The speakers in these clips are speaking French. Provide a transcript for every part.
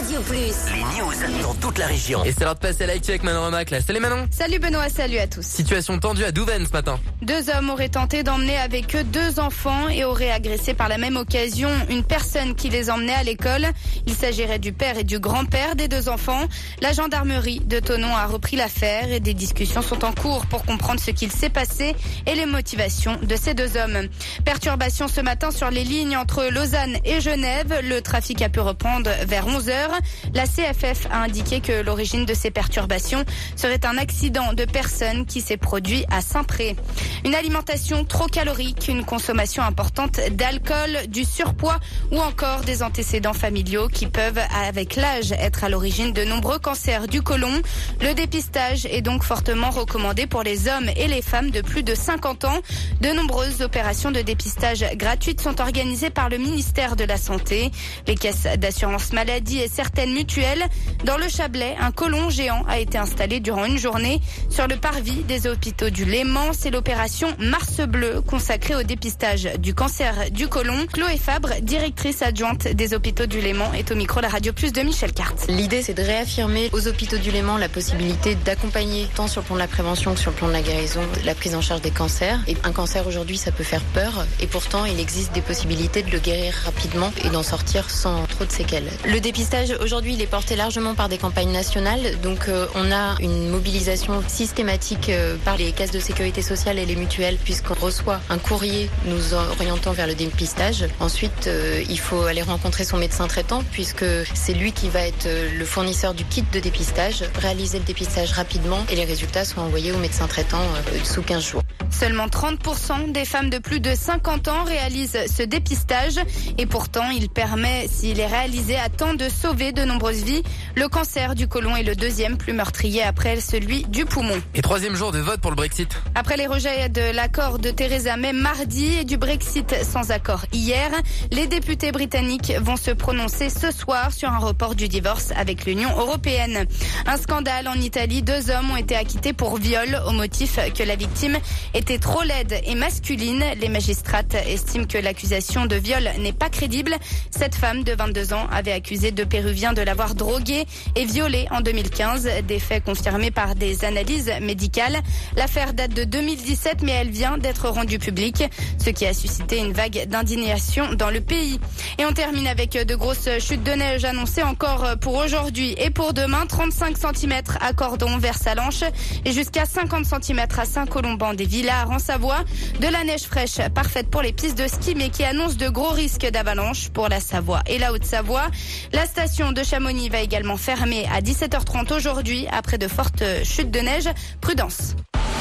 Radio Plus. Les news dans toute la région. Et c'est l'heure de passer à l'actu avec Manon Remac là. Salut Manon. Salut Benoît, salut à tous. Situation tendue à Douvaine ce matin. 2 hommes auraient tenté d'emmener avec eux 2 enfants et auraient agressé par la même occasion une personne qui les emmenait à l'école. Il s'agirait du père et du grand-père des 2 enfants. La gendarmerie de Thonon a repris l'affaire et des discussions sont en cours pour comprendre ce qu'il s'est passé et les motivations de ces 2 hommes. Perturbation ce matin sur les lignes entre Lausanne et Genève. Le trafic a pu reprendre vers 11h. La CFF a indiqué que l'origine de ces perturbations serait un accident de personne qui s'est produit à Saint-Pré. Une alimentation trop calorique, une consommation importante d'alcool, du surpoids ou encore des antécédents familiaux qui peuvent, avec l'âge, être à l'origine de nombreux cancers du côlon. Le dépistage est donc fortement recommandé pour les hommes et les femmes de plus de 50 ans. De nombreuses opérations de dépistage gratuites sont organisées par le ministère de la Santé, les caisses d'assurance maladie et certaines mutuelles. Dans le Chablais, un côlon géant a été installé durant une journée sur le parvis des hôpitaux du Léman. C'est l'opération Mars Bleu consacrée au dépistage du cancer du côlon. Chloé Fabre, directrice adjointe des hôpitaux du Léman, est au micro La Radio Plus de Michel Carte. L'idée, c'est de réaffirmer aux hôpitaux du Léman la possibilité d'accompagner tant sur le plan de la prévention que sur le plan de la guérison, la prise en charge des cancers. Et un cancer aujourd'hui, ça peut faire peur et pourtant il existe des possibilités de le guérir rapidement et d'en sortir sans trop de séquelles. Le dépistage aujourd'hui, il est porté largement par des campagnes nationales, donc on a une mobilisation systématique par les caisses de sécurité sociale et les mutuelles puisqu'on reçoit un courrier nous orientant vers le dépistage. Ensuite, il faut aller rencontrer son médecin traitant puisque c'est lui qui va être le fournisseur du kit de dépistage, réaliser le dépistage rapidement et les résultats sont envoyés au médecin traitant sous 15 jours. Seulement 30% des femmes de plus de 50 ans réalisent ce dépistage et pourtant il permet, s'il est réalisé à temps, de sauver de nombreuses vies. Le cancer du côlon est le 2e plus meurtrier après celui du poumon. Et 3e jour de vote pour le Brexit. Après les rejets de l'accord de Theresa May mardi et du Brexit sans accord hier, les députés britanniques vont se prononcer ce soir sur un report du divorce avec l'Union européenne. Un scandale en Italie, 2 hommes ont été acquittés pour viol au motif que la victime était trop laide et masculine. Les magistrates estiment que l'accusation de viol n'est pas crédible. Cette femme de 22 ans avait accusé 2 Péruviens de l'avoir droguée et violée en 2015. Des faits confirmés par des analyses médicales. L'affaire date de 2017 mais elle vient d'être rendue publique, ce qui a suscité une vague d'indignation dans le pays. Et on termine avec de grosses chutes de neige annoncées encore pour aujourd'hui et pour demain. 35 cm à Cordon vers Salanches et jusqu'à 50 cm à Saint-Colomban-des-Villars en Savoie. De la neige fraîche parfaite pour les pistes de ski mais qui annonce de gros risques d'avalanche pour la Savoie et la Haute-Savoie. La station de Chamonix va également fermer à 17h30 aujourd'hui après de fortes chutes de neige. Prudence.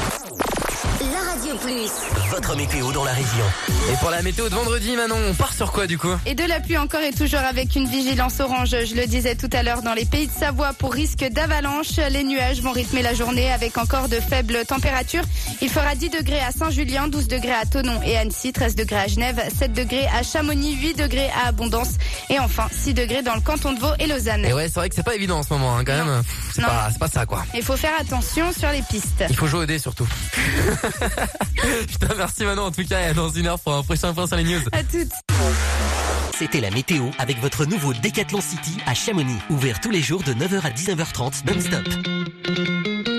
La Radio Plus. Votre météo dans la région. Et pour la météo de vendredi, Manon, on part sur quoi du coup? Et de la pluie encore et toujours avec une vigilance orange, je le disais tout à l'heure, dans les pays de Savoie pour risque d'avalanche. Les nuages vont rythmer la journée avec encore de faibles températures. Il fera 10 degrés à Saint-Julien, 12 degrés à Thonon et Annecy, 13 degrés à Genève, 7 degrés à Chamonix, 8 degrés à Abondance et enfin 6 degrés dans le canton de Vaud et Lausanne. Et ouais, c'est vrai que c'est pas évident en ce moment, hein, quand même. C'est pas ça quoi. Il faut faire attention sur les pistes. Il faut jouer au dé surtout. Putain, merci Manon en tout cas, et dans 1 heure pour un prochain point sur les news. À toutes. C'était la météo avec votre nouveau Decathlon City à Chamonix. Ouvert tous les jours de 9h à 19h30 non-stop.